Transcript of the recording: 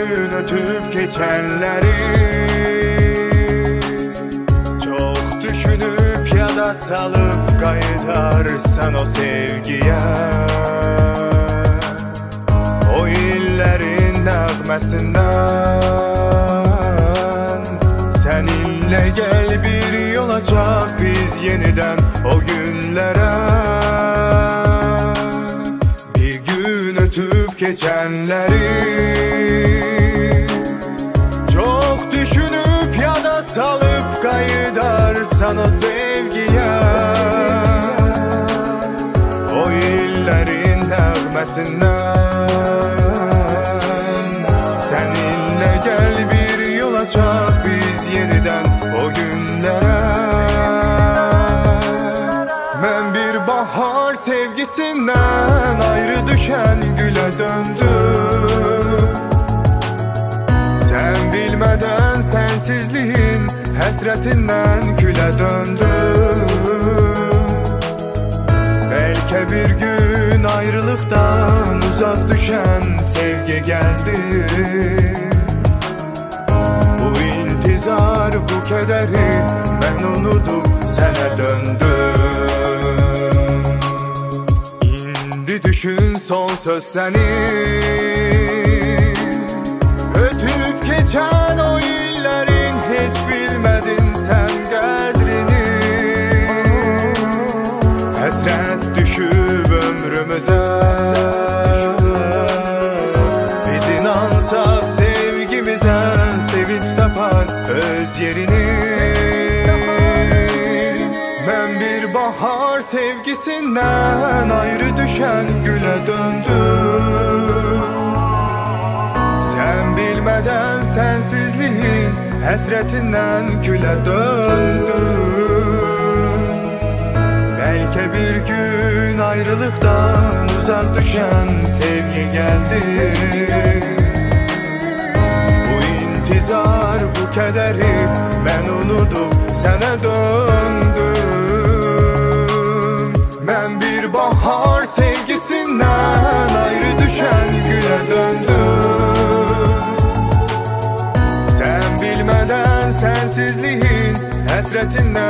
gün ötüp geçenleri çok düşünüp yada salıp kayıtarsan o sevgiye, o illerin nəğməsindən seninle gel bir yol açaq biz yeniden o günlere. Bir gün ötüp geçenleri çok düşünüp yada salıp kayıdarsan o sevgiye, o illerin nəğməsindən seninle gel bir yol açaq biz yeniden o günlere. Ben bir bahar sevgisinden ayrı düşen güle döndüm. Sen bilmeden sensizliğin hasretinden küle döndüm. Belki bir gün ayrılıktan uzak düşen sevgi geldi. Bu intizar, bu kederi ben unutup sana döndüm. İndi düşün son söz senin, ötüp geçen o illerin hiç bilmedin sen kadrini. Hasret düşüp ömrümüze, biz inansak sevgimize sevinç tapar öz yerini. Ben bir bahar sevgisinden ayrı düşen güle döndüm. Sen bilmeden sensizliğin hasretinden küle döndüm. Belki bir gün ayrılıktan uzak düşen sevgi geldi. Bu intizar, bu kederi ben unutup sana döndüm. Ben bir bahar sevgisinden ayrı düşen güle döndüm. Sen bilmeden sensizliğin hasretinden